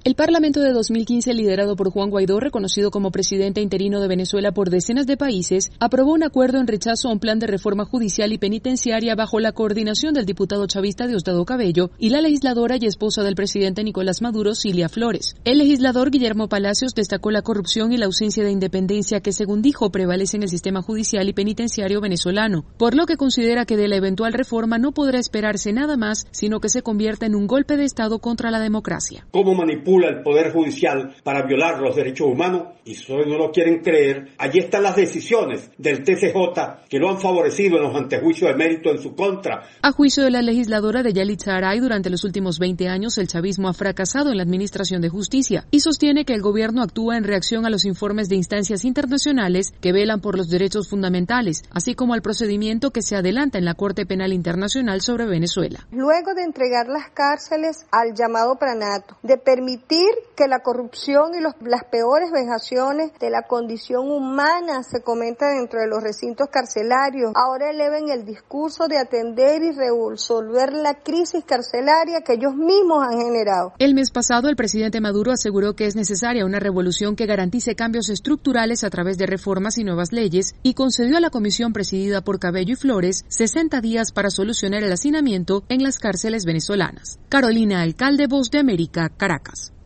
El Parlamento de 2015, liderado por Juan Guaidó, reconocido como presidente interino de Venezuela por decenas de países, aprobó un acuerdo en rechazo a un plan de reforma judicial y penitenciaria bajo la coordinación del diputado chavista Diosdado Cabello y la legisladora y esposa del presidente Nicolás Maduro, Cilia Flores. El legislador Guillermo Palacios destacó la corrupción y la ausencia de independencia que, según dijo, prevalece en el sistema judicial y penitenciario venezolano, por lo que considera que de la eventual reforma no podrá esperarse nada más, sino que se convierta en un golpe de Estado contra la democracia. ¿Cómo manipula el Poder Judicial para violar los derechos humanos? Y si no lo quieren creer, allí están las decisiones del TCJ que lo han favorecido en los antejuicios de mérito en su contra. A juicio de la legisladora de Yalitza Aray, durante los últimos 20 años el chavismo ha fracasado en la administración de justicia y sostiene que el gobierno actúa en reacción a los informes de instancias internacionales que velan por los derechos fundamentales, así como al procedimiento que se adelanta en la Corte Penal Internacional sobre Venezuela. Luego de entregar las cárceles al llamado Pranato, de permitir que la corrupción y las peores vejaciones de la condición humana se cometa dentro de los recintos carcelarios, ahora eleven el discurso de atender y resolver la crisis carcelaria que ellos mismos han generado. El mes pasado, el presidente Maduro aseguró que es necesaria una revolución que garantice cambios estructurales a través de reformas y nuevas leyes y concedió a la comisión presidida por Cabello y Flores 60 días para solucionar el hacinamiento en las cárceles venezolanas. Carolina Alcalde, Voz de América, Caracas.